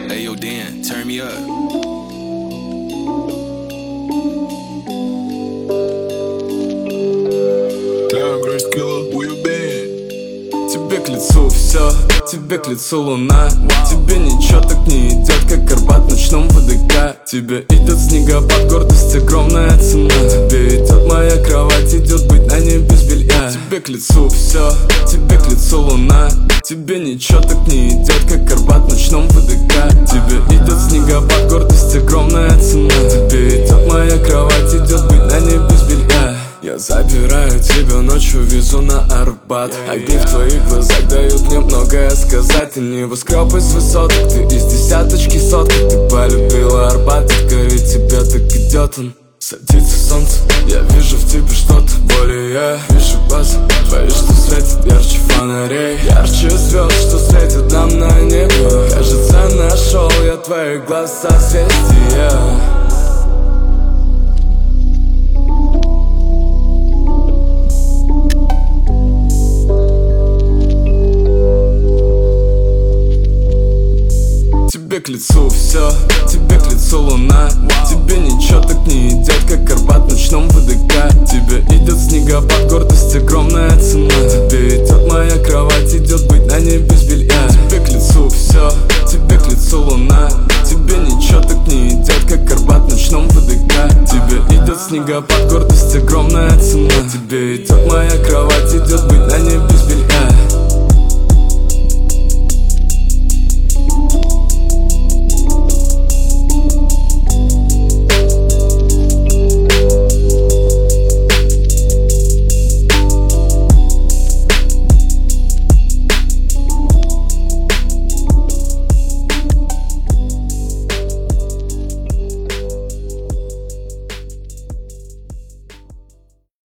Hey yo, Dan, turn me up. Where you been? Тебе к лицу все, тебе к лицу луна. Тебе ничего так не идет, как Арбат в ночном ВДК. Тебе идет снегопад, гордость огромная цена. Тебе идет моя кровать, идет быть на ней без белья. Тебе к лицу все, тебе к лицу луна. Тебе ничего так не идет, как Арбат в ночном ВДК. Тебе идет снегопад, гордость огромная цена. Тебе идет моя кровать, идет быть на ней без белья. Я забираю тебя ночью, везу на Арбат. Огни в твоих глазах дают мне многое сказать. Ты небоскреб из высоток, ты из десяточки сотка. Ты полюбила Арбат, ведь тебя так идет он. Садится солнце, я вижу в тебе что-то более. Вижу глаза твои, что светят ярче фонарей, ярче звезд, что светят нам на небо. Кажется, нашел я твоих глаз созвездия. Тебе к лицу все, тебе к лицу луна. Тебе ничего так не идет, как Арбат в ночном ВДК. Тебе идет снегопад, гордость огромная цена. Тебе идет моя кровать, идет быть на ней без белья. Тебе к лицу